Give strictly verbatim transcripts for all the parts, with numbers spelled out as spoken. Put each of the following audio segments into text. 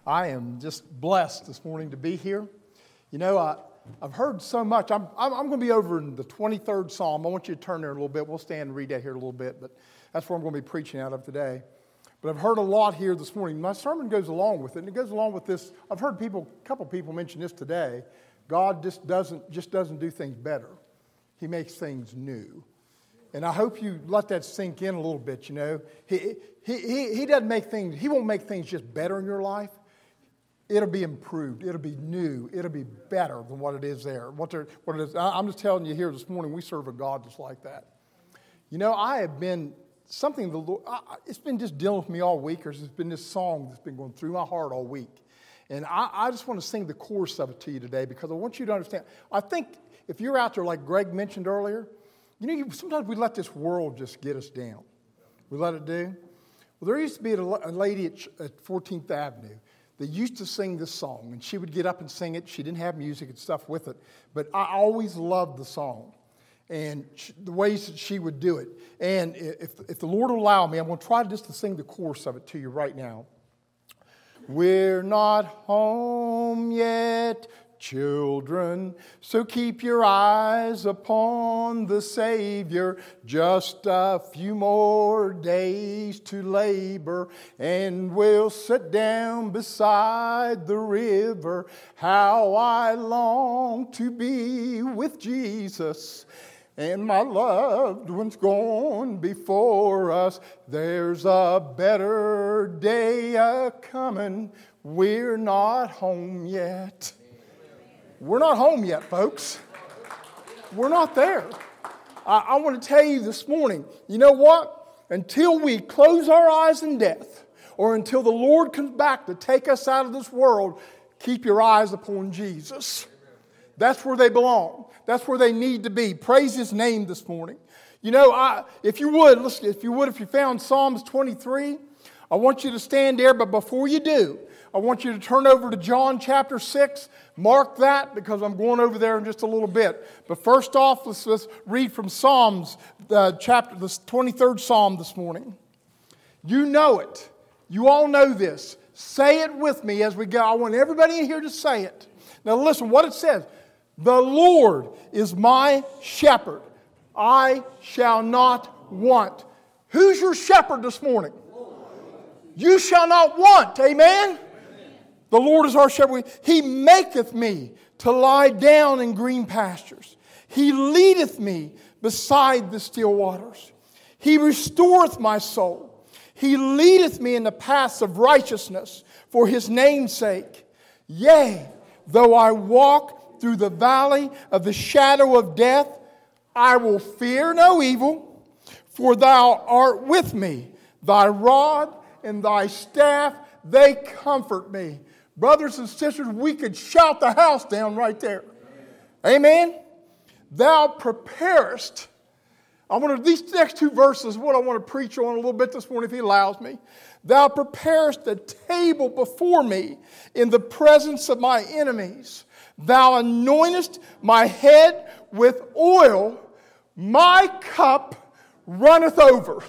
I am just blessed this morning to be here. You know, I, I've heard so much. I'm, I'm, I'm going to be over in the twenty-third Psalm. I want you to turn there a little bit. We'll stand and read that here a little bit, but that's where I'm going to be preaching out of today. But I've heard a lot here this morning. My sermon goes along with it, and it goes along with this. I've heard people, a couple people mention this today. God just doesn't, just doesn't do things better. He makes things new. And I hope you let that sink in a little bit, you know. He, he, he, he doesn't make things, he won't make things just better in your life. It'll be improved. It'll be new. It'll be better than what it is there. What, there, what it is. I'm just telling you here this morning, we serve a God just like that. You know, I have been, something, the Lord, I, it's been just dealing with me all week, or it's been this song that's been going through my heart all week. And I, I just want to sing the chorus of it to you today because I want you to understand. I think if you're out there like Greg mentioned earlier, you know, you, sometimes we let this world just get us down. We let it do. Well, there used to be a, a lady at, at fourteenth Avenue that used to sing this song, and she would get up and sing it. She didn't have music and stuff with it, but I always loved the song and she, the ways that she would do it. And if, if the Lord will allow me, I'm going to try just to sing the chorus of it to you right now. We're not home yet, children, so keep your eyes upon the Savior. Just a few more days to labor, and we'll sit down beside the river. How I long to be with Jesus, and my loved ones gone before us. There's a better day a-coming. We're not home yet. We're not home yet, folks. We're not there. I, I want to tell you this morning, you know what? Until we close our eyes in death, or until the Lord comes back to take us out of this world, keep your eyes upon Jesus. That's where they belong. That's where they need to be. Praise His name this morning. You know, I, if you would, listen, if you would, if you found Psalms twenty-three, I want you to stand there, but before you do, I want you to turn over to John chapter six. Mark that because I'm going over there in just a little bit. But first off, let's, let's read from Psalms, uh, chapter, the twenty-third Psalm this morning. You know it. You all know this. Say it with me as we go. I want everybody in here to say it. Now listen, what it says. The Lord is my shepherd. I shall not want. Who's your shepherd this morning? You shall not want. Amen? The Lord is our shepherd. He maketh me to lie down in green pastures. He leadeth me beside the still waters. He restoreth my soul. He leadeth me in the paths of righteousness for His name's sake. Yea, though I walk through the valley of the shadow of death, I will fear no evil, for Thou art with me. Thy rod and Thy staff, they comfort me. Brothers and sisters, we could shout the house down right there. Amen? Thou preparest. I want to, these next two verses, what I want to preach on a little bit this morning, if He allows me. Thou preparest a table before me in the presence of my enemies. Thou anointest my head with oil. My cup runneth over.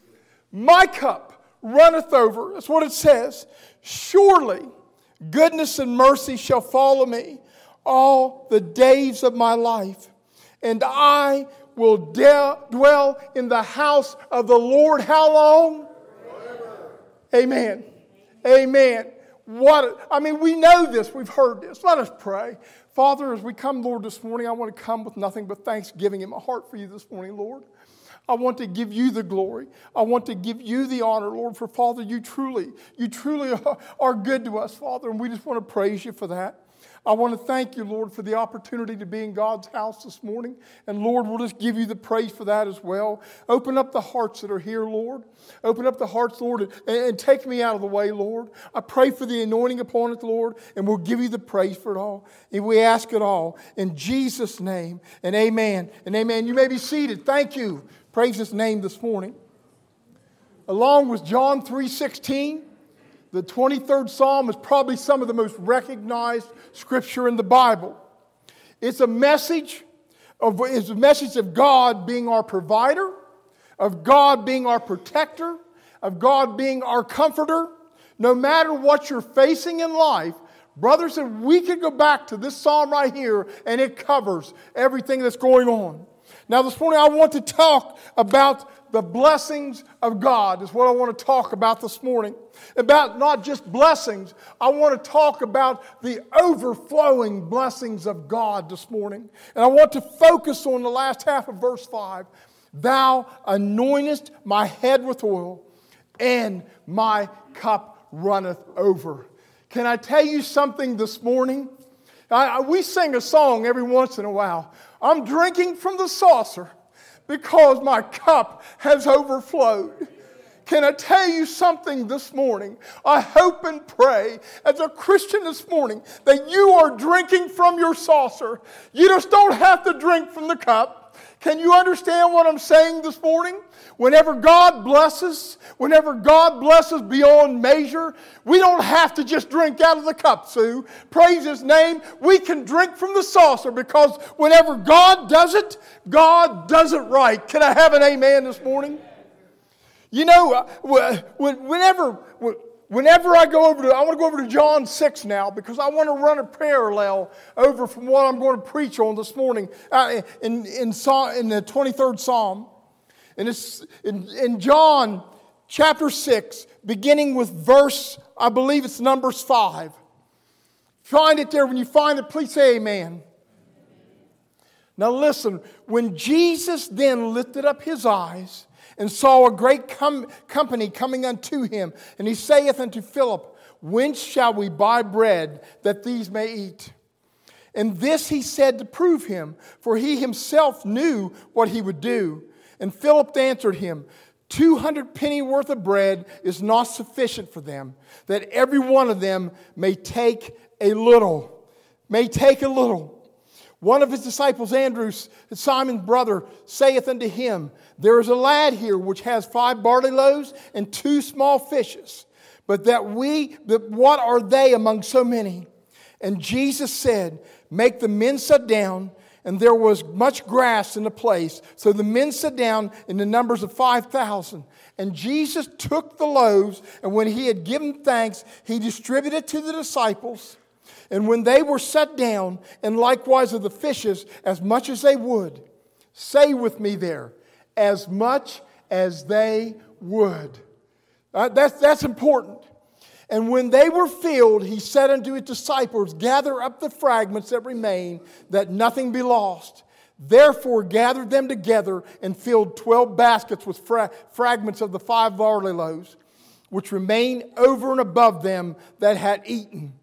My cup runneth over. That's what it says. Surely goodness and mercy shall follow me all the days of my life, and I will de- dwell in the house of the Lord. How long? Forever. Amen. Amen. What? I mean, we know this. We've heard this. Let us pray. Father, as we come, Lord, this morning, I want to come with nothing but thanksgiving in my heart for You this morning, Lord. I want to give You the glory. I want to give You the honor, Lord, for Father, You truly, You truly are good to us, Father, and we just want to praise You for that. I want to thank You, Lord, for the opportunity to be in God's house this morning. And Lord, we'll just give You the praise for that as well. Open up the hearts that are here, Lord. Open up the hearts, Lord, and, and take me out of the way, Lord. I pray for the anointing upon it, Lord, and we'll give You the praise for it all. And we ask it all in Jesus' name. And amen. And amen. You may be seated. Thank you. Praise His name this morning. Along with John three sixteen, the twenty-third Psalm is probably some of the most recognized scripture in the Bible. It's a message of, it's a message of God being our provider, of God being our protector, of God being our comforter, no matter what you're facing in life, brothers, and we could go back to this psalm right here, and it covers everything that's going on. Now, this morning I want to talk about the blessings of God is what I want to talk about this morning. About not just blessings, I want to talk about the overflowing blessings of God this morning. And I want to focus on the last half of verse five. Thou anointest my head with oil, and my cup runneth over. Can I tell you something this morning? I, I, we sing a song every once in a while. I'm drinking from the saucer because my cup has overflowed. Can I tell you something this morning? I hope and pray as a Christian this morning that you are drinking from your saucer. You just don't have to drink from the cup. Can you understand what I'm saying this morning? Whenever God blesses, whenever God blesses beyond measure, we don't have to just drink out of the cup, Sue. Praise His name. We can drink from the saucer because whenever God does it, God does it right. Can I have an amen this morning? You know, whenever... Whenever I go over to, I want to go over to John six now because I want to run a parallel over from what I'm going to preach on this morning uh, in, in, in the twenty-third Psalm. And it's in, in John chapter six, beginning with verse, I believe it's Numbers five. Find it there. When you find it, please say amen. Now listen, when Jesus then lifted up His eyes and saw a great com- company coming unto Him, and He saith unto Philip, Whence shall we buy bread that these may eat? And this He said to prove Him, for He Himself knew what He would do. And Philip answered Him, Two hundred penny worth of bread is not sufficient for them, that every one of them may take a little. May take a little. One of His disciples, Andrew, Simon's brother, saith unto Him, There is a lad here which has five barley loaves and two small fishes. But that we, that what are they among so many? And Jesus said, Make the men sit down. And there was much grass in the place. So the men sat down in the numbers of five thousand. And Jesus took the loaves, and when He had given thanks, He distributed to the disciples. And when they were set down, and likewise of the fishes, as much as they would. Say with me there, as much as they would. Uh, that's, that's important. And when they were filled, He said unto His disciples, Gather up the fragments that remain, that nothing be lost. Therefore gathered them together and filled twelve baskets with fra- fragments of the five barley loaves, which remained over and above them that had eaten.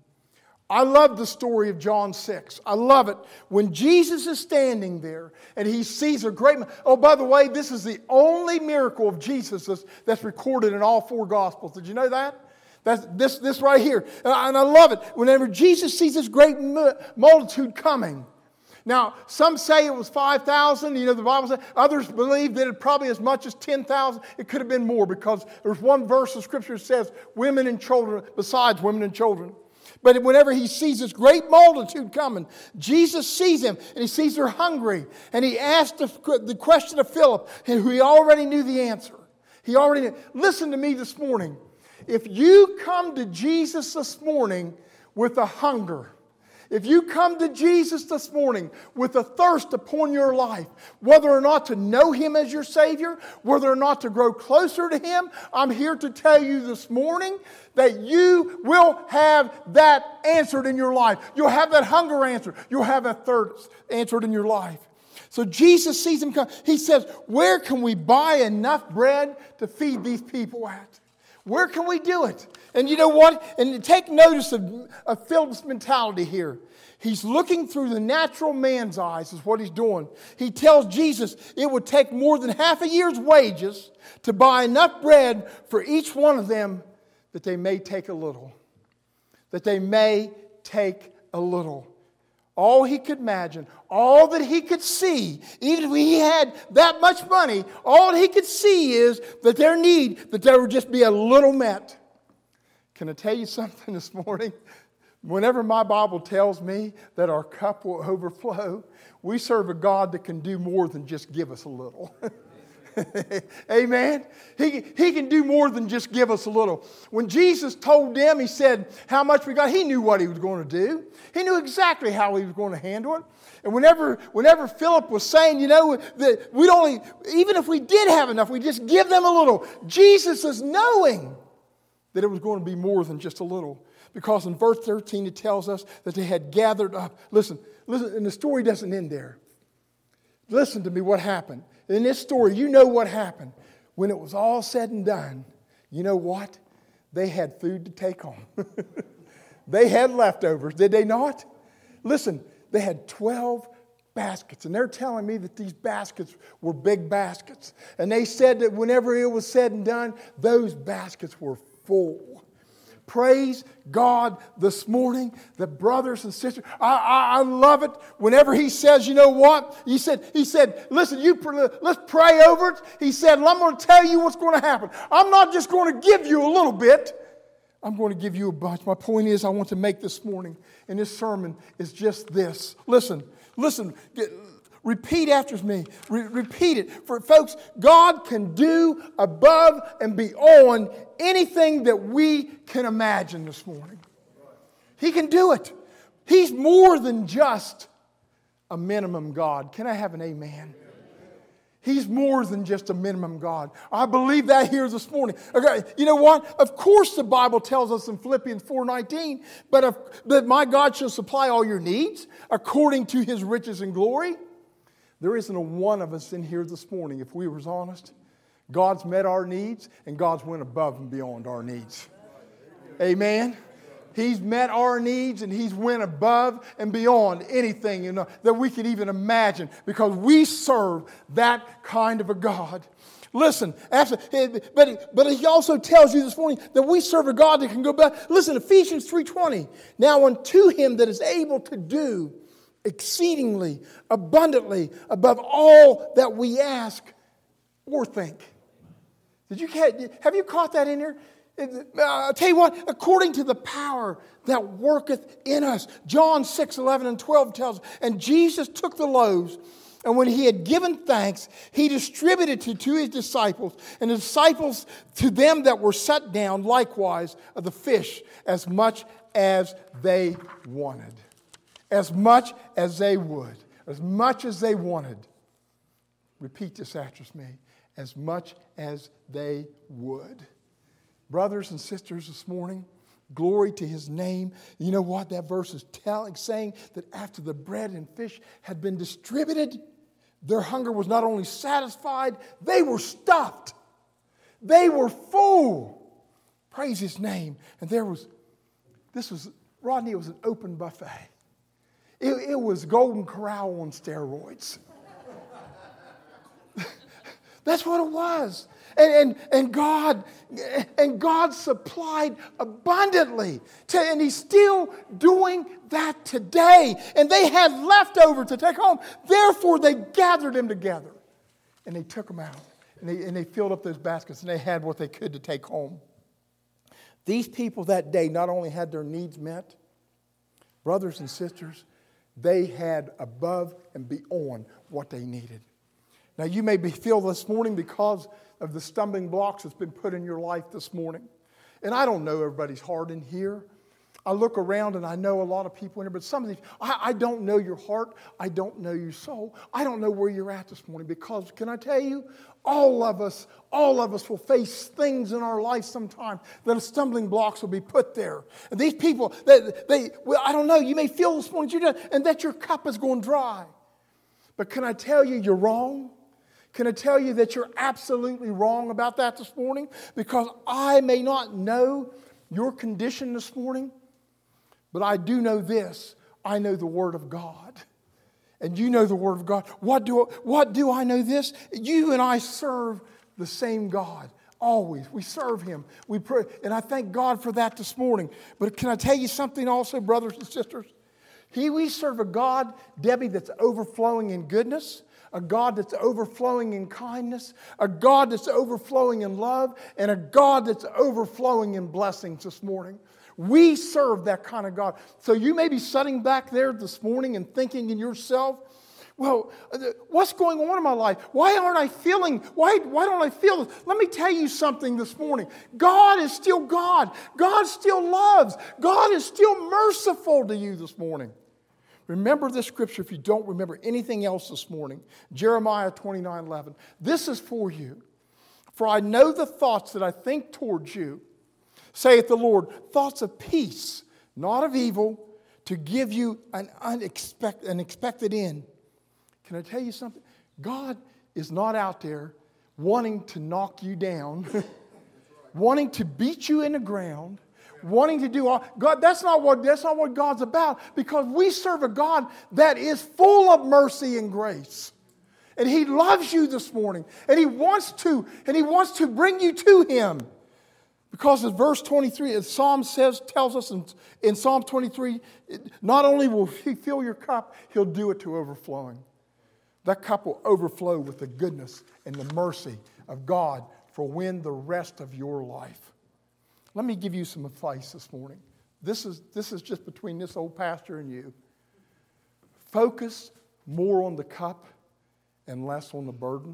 I love the story of John six. I love it. When Jesus is standing there and He sees a great... Oh, by the way, this is the only miracle of Jesus that's, that's recorded in all four Gospels. Did you know that? That's this, this right here. And I love it. Whenever Jesus sees this great multitude coming. Now, some say it was five thousand. You know, the Bible says. Others believe that it probably as much as ten thousand. It could have been more because there's one verse of Scripture that says women and children, besides women and children. But whenever He sees this great multitude coming, Jesus sees them, and He sees they're hungry. And He asked the, the question of Philip, who He already knew the answer. He already knew. Listen to me this morning. If you come to Jesus this morning with a hunger, if you come to Jesus this morning with a thirst upon your life, whether or not to know Him as your Savior, whether or not to grow closer to Him, I'm here to tell you this morning that you will have that answered in your life. You'll have that hunger answered. You'll have that thirst answered in your life. So Jesus sees him come. He says, where can we buy enough bread to feed these people at? Where can we do it? And you know what? And take notice of, of Philip's mentality here. He's looking through the natural man's eyes is what he's doing. He tells Jesus it would take more than half a year's wages to buy enough bread for each one of them that they may take a little. That they may take a little. All he could imagine, all that he could see, even if he had that much money, all he could see is that their need, that there would just be a little met. Can I tell you something this morning? Whenever my Bible tells me that our cup will overflow, we serve a God that can do more than just give us a little. Amen. He, he can do more than just give us a little. When Jesus told them, he said how much we got, he knew what he was going to do. He knew exactly how he was going to handle it. And whenever, whenever Philip was saying, you know, that we'd only, even if we did have enough, we just give them a little. Jesus is knowing that it was going to be more than just a little. Because in verse thirteen, it tells us that they had gathered up. Listen, listen, and the story doesn't end there. Listen to me what happened. In this story, you know what happened. When it was all said and done, you know what? They had food to take home. They had leftovers, did they not? Listen, they had twelve baskets. And they're telling me that these baskets were big baskets. And they said that whenever it was said and done, those baskets were full. Praise God this morning, the brothers and sisters. I, I, I love it whenever he says, you know what? He said, he said, listen, you let's pray over it. He said, well, I'm going to tell you what's going to happen. I'm not just going to give you a little bit. I'm going to give you a bunch. My point is I want to make this morning, and this sermon is just this. Listen, listen. Get, Repeat after me. Re- repeat it. For folks, God can do above and beyond anything that we can imagine this morning. He can do it. He's more than just a minimum God. Can I have an amen? He's more than just a minimum God. I believe that here this morning. Okay, you know what? Of course the Bible tells us in Philippians four nineteen, but if, that my God shall supply all your needs according to His riches and glory. There isn't a one of us in here this morning, if we was honest. God's met our needs, and God's went above and beyond our needs. Amen? He's met our needs, and He's went above and beyond anything you know, that we could even imagine, because we serve that kind of a God. Listen, after, but, but He also tells you this morning that we serve a God that can go back. Listen, Ephesians three twenty. Now unto Him that is able to do exceedingly, abundantly, above all that we ask or think. Did you have you caught that in there? I'll tell you what, according to the power that worketh in us. John six, eleven and twelve tells us, and Jesus took the loaves, and when He had given thanks, He distributed to, to His disciples, and the disciples to them that were set down likewise of the fish, as much as they wanted. As much as they would. As much as they wanted. Repeat this after me. As much as they would. Brothers and sisters, this morning, glory to His name. You know what that verse is telling, saying that after the bread and fish had been distributed, their hunger was not only satisfied, they were stuffed. They were full. Praise His name. And there was, this was, Rodney, it was an open buffet. It, it was Golden Corral on steroids. That's what it was. And, and, and God and God supplied abundantly. To, and He's still doing that today. And they had leftover to take home. Therefore, they gathered them together. And they took them out. And they, and they filled up those baskets. And they had what they could to take home. These people that day not only had their needs met, brothers and sisters, they had above and beyond what they needed. Now, you may be feel this morning because of the stumbling blocks that's been put in your life this morning. And I don't know everybody's heart in here. I look around and I know a lot of people in here, but some of these, I, I don't know your heart. I don't know your soul. I don't know where you're at this morning because, can I tell you, all of us, all of us will face things in our life sometime that stumbling blocks will be put there. And these people, they, they well, I don't know, you may feel this morning you're done, and that your cup is going dry. But can I tell you, you're wrong? Can I tell you that you're absolutely wrong about that this morning? Because I may not know your condition this morning, but I do know this. I know the Word of God. And you know the Word of God. What do, what do I know this? You and I serve the same God. Always. We serve Him. We pray. And I thank God for that this morning. But can I tell you something also, brothers and sisters? He, we serve a God, Debbie, that's overflowing in goodness. A God that's overflowing in kindness. A God that's overflowing in love. And a God that's overflowing in blessings this morning. We serve that kind of God. So you may be sitting back there this morning and thinking in yourself, Well, what's going on in my life? Why aren't I feeling, why, why don't I feel this? Let me tell you something this morning. God is still God. God still loves. God is still merciful to you this morning. Remember this scripture if you don't remember anything else this morning. Jeremiah twenty-nine eleven. This is for you. For I know the thoughts that I think towards you, saith the Lord, thoughts of peace, not of evil, to give you an unexpected, an expected end. Can I tell you something? God is not out there wanting to knock you down, wanting to beat you in the ground, wanting to do all. God, that's not what that's not what God's about, because we serve a God that is full of mercy and grace. And He loves you this morning, and He wants to, and He wants to bring you to Him. Because as verse twenty-three, as Psalm says, tells us in, in Psalm twenty-three, not only will He fill your cup, He'll do it to overflowing. That cup will overflow with the goodness and the mercy of God for when the rest of your life. Let me give you some advice this morning. This is, this is just between this old pastor and you. Focus more on the cup and less on the burden.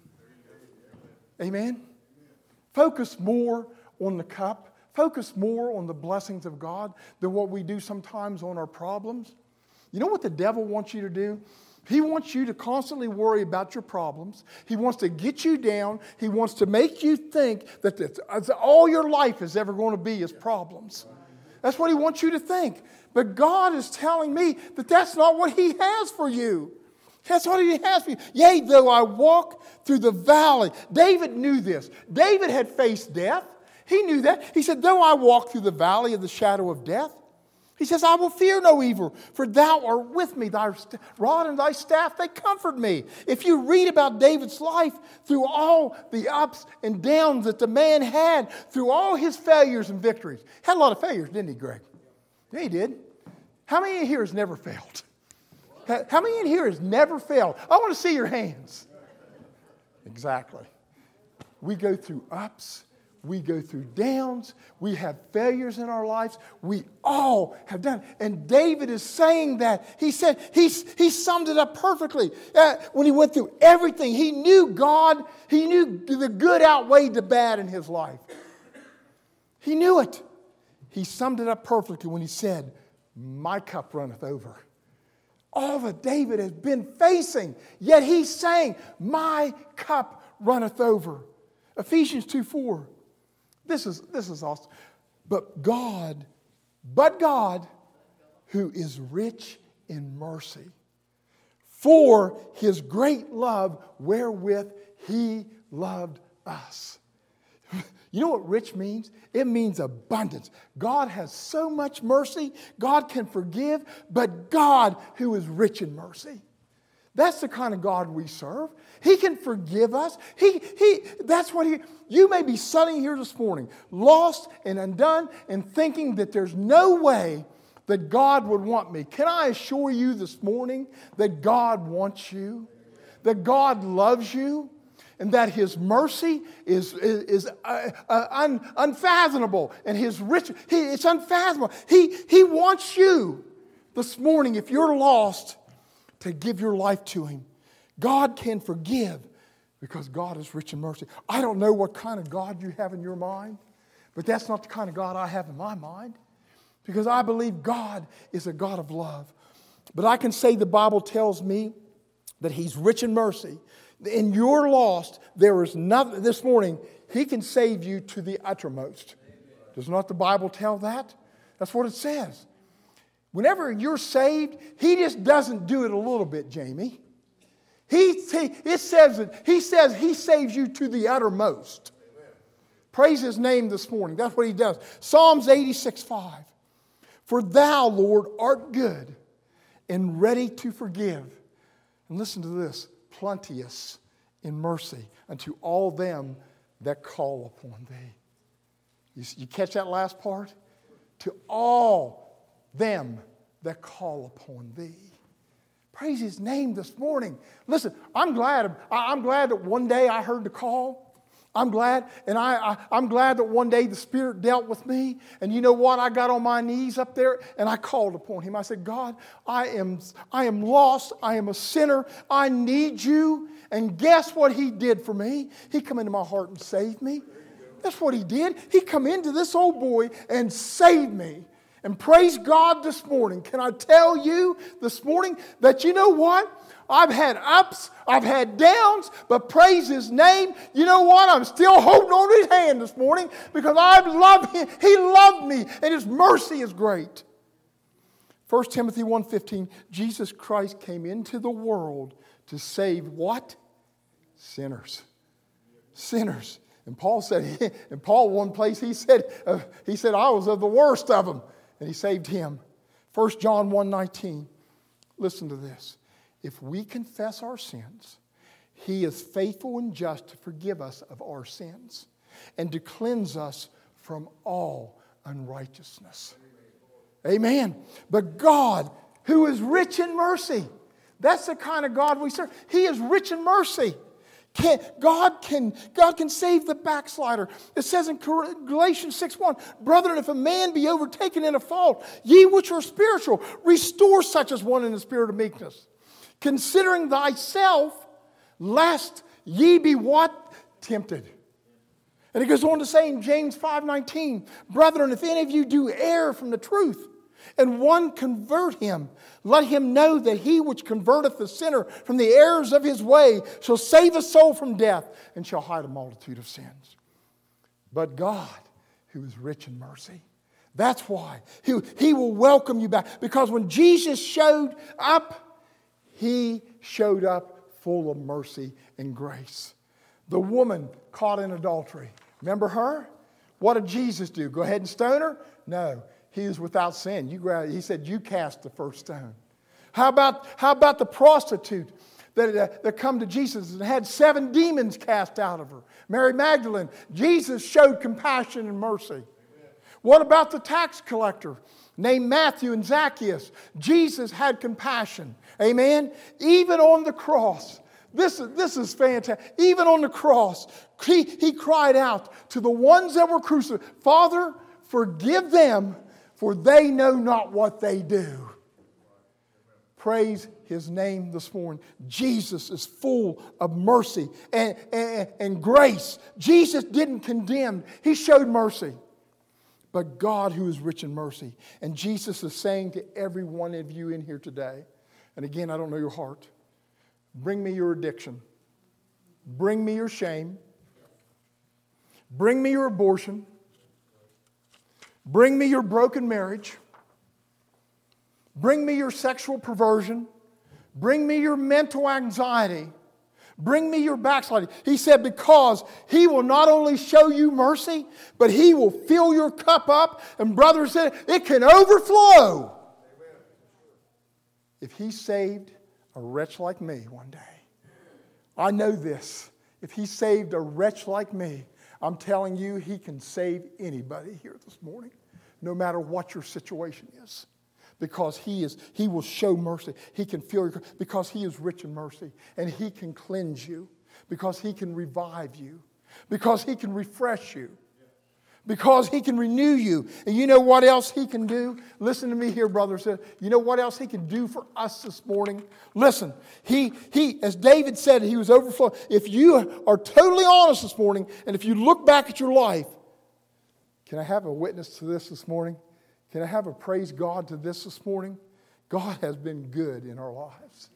Amen? Focus more on the cup. Focus more on the blessings of God than what we do sometimes on our problems. You know what the devil wants you to do? He wants you to constantly worry about your problems. He wants to get you down. He wants to make you think that that's all your life is ever going to be is problems. That's what he wants you to think. But God is telling me that that's not what He has for you. That's what He has for you. Yea, though I walk through the valley. David knew this. David had faced death. He knew that. He said, though I walk through the valley of the shadow of death, he says, I will fear no evil, for thou art with me. Thy rod and thy staff, they comfort me. If you read about David's life through all the ups and downs that the man had, through all his failures and victories. Had a lot of failures, didn't he, Greg? Yeah, he did. How many in here has never failed? How many in here has never failed? I want to see your hands. Exactly. We go through ups. We go through downs. We have failures in our lives. We all have done. And David is saying that. He said, he, he summed it up perfectly. Uh, when he went through everything, he knew God, he knew the good outweighed the bad in his life. He knew it. He summed it up perfectly when he said, my cup runneth over. All that David has been facing, yet he's saying, my cup runneth over. Ephesians two four. This is, this is awesome. But God, but God, who is rich in mercy, for His great love wherewith He loved us. You know what rich means? It means abundance. God has so much mercy. God can forgive, but God who is rich in mercy. That's the kind of God we serve. He can forgive us. He, he, that's what he, you may be sitting here this morning, lost and undone and thinking that there's no way that God would want me. Can I assure you this morning that God wants you? That God loves you? And that His mercy is, is, is uh, uh, un, unfathomable. And His rich, he, it's unfathomable. He, he wants you this morning, if you're lost, to give your life to Him. God can forgive because God is rich in mercy. I don't know what kind of God you have in your mind, but that's not the kind of God I have in my mind, because I believe God is a God of love. But I can say the Bible tells me that He's rich in mercy. In your lost, there is nothing. This morning, He can save you to the uttermost. Does not the Bible tell that? That's what it says. Whenever you're saved, He just doesn't do it a little bit, Jamie. He, he it says that He says He saves you to the uttermost. Amen. Praise His name this morning. That's what He does. Psalms eighty-six five. For Thou, Lord, art good and ready to forgive. And listen to this. Plenteous in mercy unto all them that call upon Thee. You, you catch that last part? To all them that call upon Thee. Praise His name this morning. Listen, I'm glad, I'm glad that one day I heard the call. I'm glad, and I, I, I'm glad that one day the Spirit dealt with me. And you know what? I got on my knees up there and I called upon Him. I said, God, I am, I am lost. I am a sinner. I need you. And guess what He did for me? He come into my heart and saved me. That's what He did. He come into this old boy and saved me. And praise God this morning. Can I tell you this morning that you know what? I've had ups, I've had downs, but praise His name. You know what? I'm still holding on to His hand this morning because I love Him. He loved me and His mercy is great. First Timothy one fifteen, Jesus Christ came into the world to save what? Sinners. Sinners. And Paul said, and Paul one place he said, uh, he said, I was of the worst of them. And He saved him. First John one nineteen. Listen to this. If we confess our sins, He is faithful and just to forgive us of our sins and to cleanse us from all unrighteousness. Amen. But God, who is rich in mercy, that's the kind of God we serve. He is rich in mercy. Can, God, can, God can save the backslider. It says in Galatians six one, brethren, if a man be overtaken in a fault, ye which are spiritual, restore such as one in the spirit of meekness. Considering thyself, lest ye be what? Tempted. And it goes on to say in James five nineteen, brethren, if any of you do err from the truth, and one convert him, let him know that he which converteth the sinner from the errors of his way shall save a soul from death and shall hide a multitude of sins. But God, who is rich in mercy, that's why he, he will welcome you back. Because when Jesus showed up, He showed up full of mercy and grace. The woman caught in adultery, remember her? What did Jesus do? Go ahead and stone her? No. He is without sin. You grab, he said, you cast the first stone. How about, how about the prostitute that, uh, that come to Jesus and had seven demons cast out of her? Mary Magdalene. Jesus showed compassion and mercy. Amen. What about the tax collector named Matthew and Zacchaeus? Jesus had compassion. Amen? Even on the cross. This is, this is fantastic. Even on the cross, he, he cried out to the ones that were crucified, Father, forgive them, for they know not what they do. Praise His name this morning. Jesus is full of mercy and, and, and grace. Jesus didn't condemn. He showed mercy. But God, who is rich in mercy. And Jesus is saying to every one of you in here today, and again, I don't know your heart, bring me your addiction. Bring me your shame. Bring me your abortion. Bring me your broken marriage. Bring me your sexual perversion. Bring me your mental anxiety. Bring me your backsliding. He said, because He will not only show you mercy, but He will fill your cup up. And brother said, it can overflow. If He saved a wretch like me one day, I know this. If He saved a wretch like me, I'm telling you, He can save anybody here this morning, no matter what your situation is. Because He is, He will show mercy. He can fill your, because He is rich in mercy. And He can cleanse you. Because He can revive you. Because He can refresh you. Because He can renew you. And you know what else He can do? Listen to me here, brothers. You know what else He can do for us this morning? Listen, He, he, as David said, He was overflowing. If you are totally honest this morning, and if you look back at your life, can I have a witness to this this morning? Can I have a praise God to this this morning? God has been good in our lives.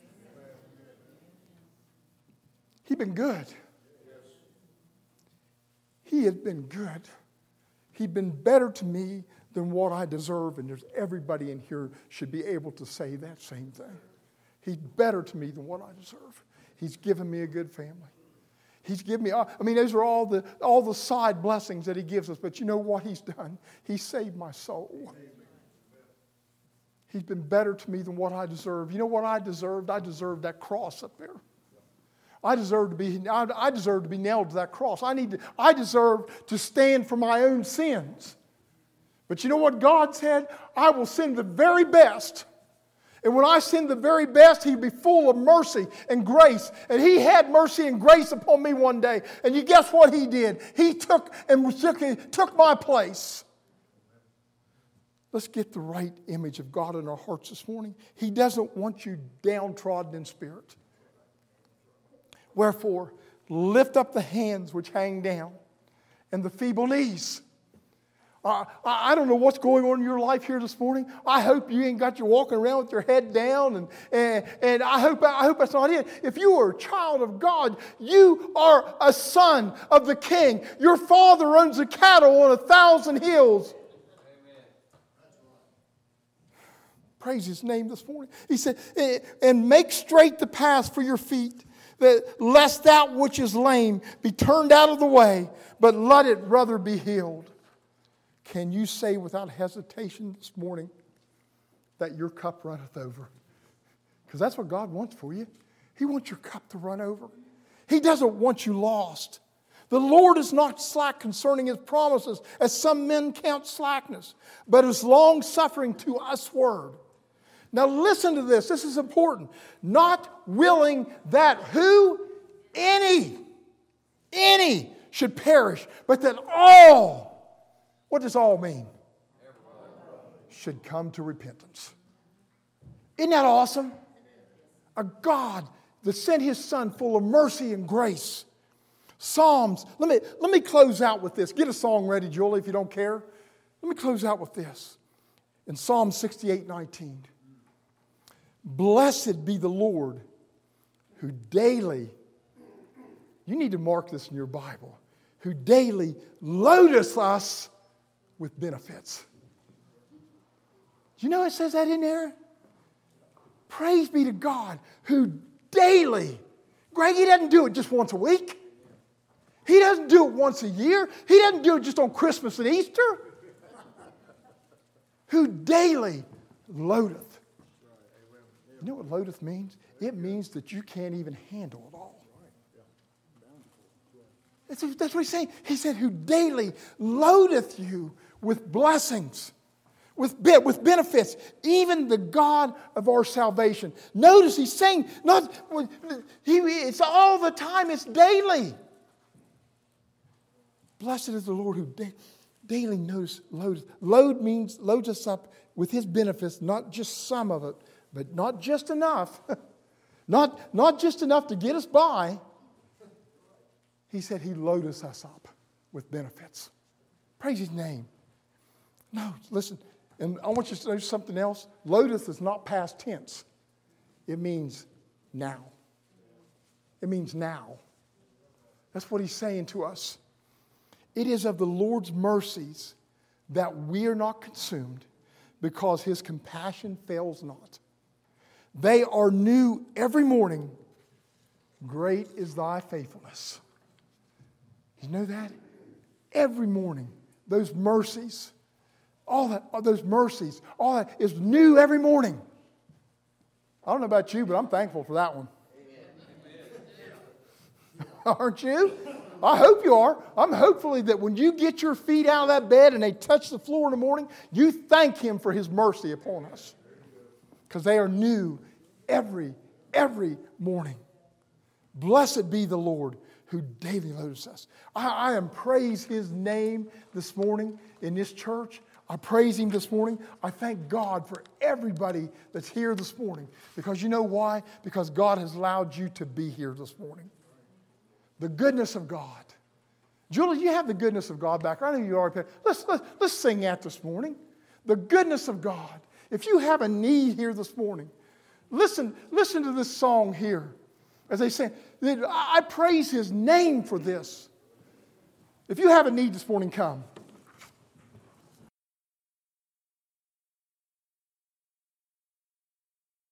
He's been good. He has been good. He's been better to me than what I deserve, and there's everybody in here should be able to say that same thing. He's better to me than what I deserve. He's given me a good family. He's given me, I mean, those are all the all the side blessings that He gives us, but you know what He's done? He saved my soul. He's been better to me than what I deserve. You know what I deserved? I deserved that cross up there. I deserve to be, I deserve to be nailed to that cross. I need to, I deserve to stand for my own sins. But you know what God said? I will send the very best. And when I send the very best, He'd be full of mercy and grace. And He had mercy and grace upon me one day. And you guess what He did? He took and took, took my place. Let's get the right image of God in our hearts this morning. He doesn't want you downtrodden in spirit. Wherefore, lift up the hands which hang down and the feeble knees. Uh, I don't know what's going on in your life here this morning. I hope you ain't got you walking around with your head down, and, and, and I hope I hope that's not it. If you are a child of God, you are a son of the King. Your Father owns the cattle on a thousand hills. Praise His name this morning. He said, and make straight the path for your feet, that lest that which is lame be turned out of the way, but let it rather be healed. Can you say without hesitation this morning that your cup runneth over? Because that's what God wants for you. He wants your cup to run over. He doesn't want you lost. The Lord is not slack concerning His promises, as some men count slackness, but is long-suffering to usward. Now listen to this. This is important. Not willing that who? Any, any should perish, but that all, what does all mean? Should come to repentance. Isn't that awesome? A God that sent His Son full of mercy and grace. Psalms. Let me, let me close out with this. Get a song ready, Julie, if you don't care. Let me close out with this. In Psalm sixty-eight nineteen. Blessed be the Lord who daily, you need to mark this in your Bible, who daily loadeth us with benefits. You know it says that in there? Praise be to God who daily, Greg, He doesn't do it just once a week. He doesn't do it once a year. He doesn't do it just on Christmas and Easter. Who daily loadeth. You know what loadeth means? It means that you can't even handle it all. That's, that's what He's saying. He said, who daily loadeth you with blessings, with, with benefits, even the God of our salvation. Notice He's saying, not he, it's all the time, it's daily. Blessed is the Lord who da- daily knows, loads. Load means loads us up with His benefits, not just some of it, but not just enough. not, not just enough to get us by. He said He loadeth us up with benefits. Praise His name. No, listen, and I want you to know something else. Loadeth is not past tense. It means now. It means now. That's what He's saying to us. It is of the Lord's mercies that we are not consumed, because His compassion fails not. They are new every morning. Great is thy faithfulness. You know that? Every morning, those mercies, all that, all those mercies, all that is new every morning. I don't know about you, but I'm thankful for that one. Aren't you? I hope you are. I'm hopefully that when you get your feet out of that bed and they touch the floor in the morning, you thank Him for His mercy upon us. Because they are new every, every morning. Blessed be the Lord who daily loads us. I, I am praise His name this morning in this church. I praise Him this morning. I thank God for everybody that's here this morning. Because you know why? Because God has allowed you to be here this morning. The goodness of God. Julie, you have the goodness of God back. I know you are. Let's, let's, let's sing that this morning. The goodness of God. If you have a need here this morning, listen, listen to this song here. As they say, I praise His name for this. If you have a need this morning, come.